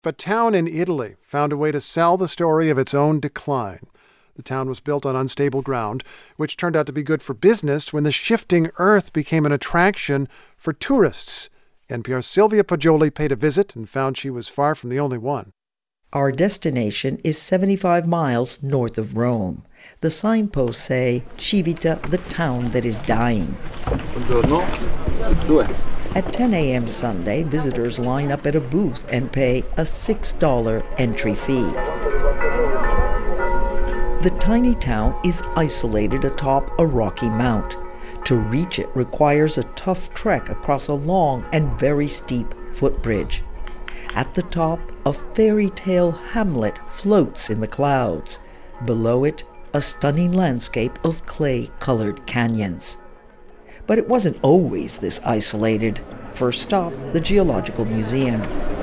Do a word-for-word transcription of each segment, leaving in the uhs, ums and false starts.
A town in Italy found a way to sell the story of its own decline. The town was built on unstable ground, which turned out to be good for business when the shifting earth became an attraction for tourists. N P R's Sylvia Poggioli paid a visit and found she was far from the only one. Our destination is seventy-five miles north of Rome. The signposts say, Civita, the town that is dying. Buongiorno. At ten a.m. Sunday, visitors line up at a booth and pay a six dollar entry fee. The tiny town is isolated atop a rocky mount. To reach it requires a tough trek across a long and very steep footbridge. At the top, a fairy tale hamlet floats in the clouds. Below it, a stunning landscape of clay-colored canyons. But it wasn't always this isolated. First stop, the Geological Museum.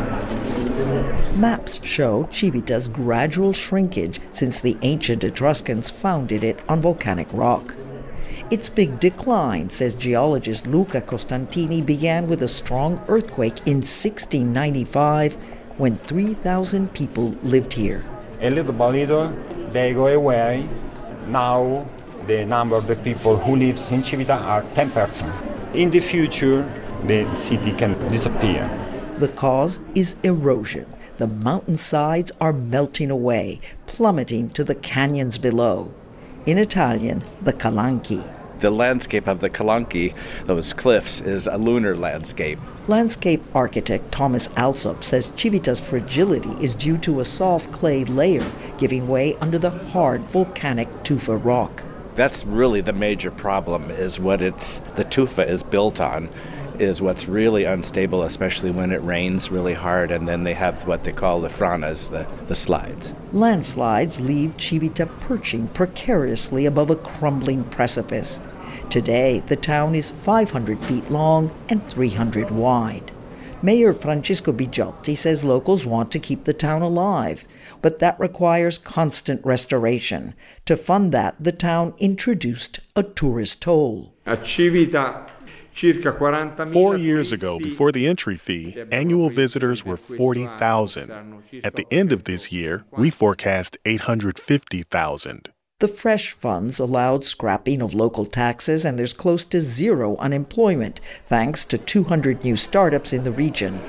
Maps show Civita's gradual shrinkage since the ancient Etruscans founded it on volcanic rock. Its big decline, says geologist Luca Costantini, began with a strong earthquake in sixteen ninety-five when three thousand people lived here. A little by little, they go away. Now, the number of the people who live in Civita are ten percent. In the future, the city can disappear. The cause is erosion. The mountainsides are melting away, plummeting to the canyons below. In Italian, the Calanchi. The landscape of the Calanchi, those cliffs, is a lunar landscape. Landscape architect Thomas Alsop says Civita's fragility is due to a soft clay layer giving way under the hard volcanic tufa rock. That's really the major problem, is what it's the tufa is built on, is what's really unstable, especially when it rains really hard, and then they have what they call the franas, the, the slides. Landslides leave Civita perching precariously above a crumbling precipice. Today, the town is five hundred feet long and three hundred wide. Mayor Francesco Bigiotti says locals want to keep the town alive, but that requires constant restoration. To fund that, the town introduced a tourist toll. A Civita, circa quaranta mila. Four years ago, before the entry fee, annual visitors were forty thousand. At the end of this year, we forecast eight hundred fifty thousand. The fresh funds allowed scrapping of local taxes, and there's close to zero unemployment, thanks to two hundred new startups in the region.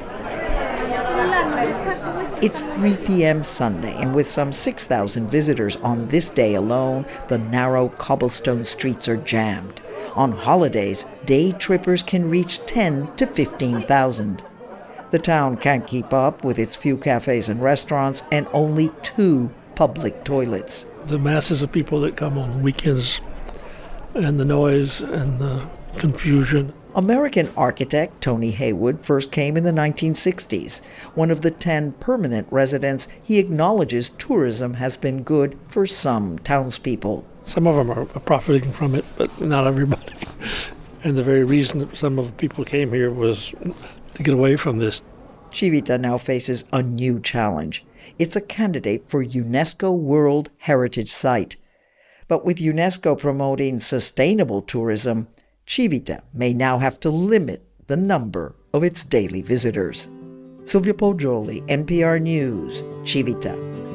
It's three p.m. Sunday, and with some six thousand visitors on this day alone, the narrow cobblestone streets are jammed. On holidays, day trippers can reach ten to fifteen thousand. The town can't keep up with its few cafes and restaurants and only two public toilets. The masses of people that come on weekends and the noise and the confusion. American architect Tony Haywood first came in the nineteen sixties. One of the ten permanent residents, he acknowledges tourism has been good for some townspeople. Some of them are profiting from it, but not everybody. And the very reason that some of the people came here was to get away from this. Civita now faces a new challenge. It's a candidate for UNESCO World Heritage Site. But with UNESCO promoting sustainable tourism, Civita may now have to limit the number of its daily visitors. Sylvia Poggioli, N P R News, Civita.